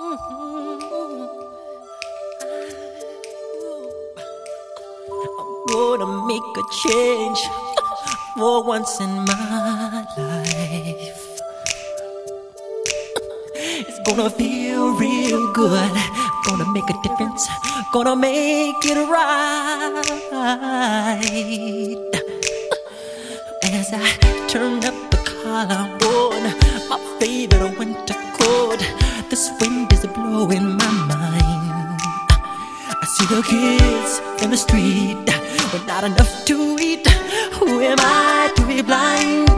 Gonna make a change for once in my life. It's gonna feel real good. Gonna make a difference. Gonna make it right. As I turn up the collar on my favorite winter coat, this wind is blowing my mind. I see the kids in the street with not enough to eat. Who am I to be blind?